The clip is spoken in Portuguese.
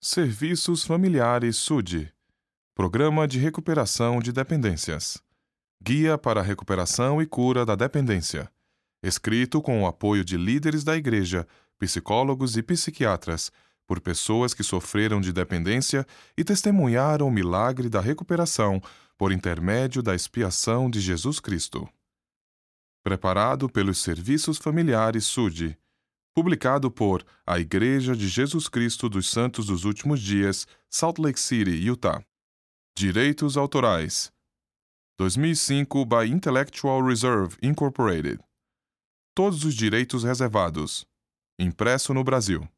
Serviços Familiares SUD. Programa de Recuperação de Dependências. Guia para a Recuperação e Cura da Dependência. Escrito com o apoio de líderes da Igreja, psicólogos e psiquiatras, por pessoas que sofreram de dependência e testemunharam o milagre da recuperação por intermédio da expiação de Jesus Cristo. Preparado pelos Serviços Familiares SUD. Publicado por A Igreja de Jesus Cristo dos Santos dos Últimos Dias, Salt Lake City, Utah. Direitos autorais. 2005 by Intellectual Reserve Incorporated. Todos os direitos reservados. Impresso no Brasil.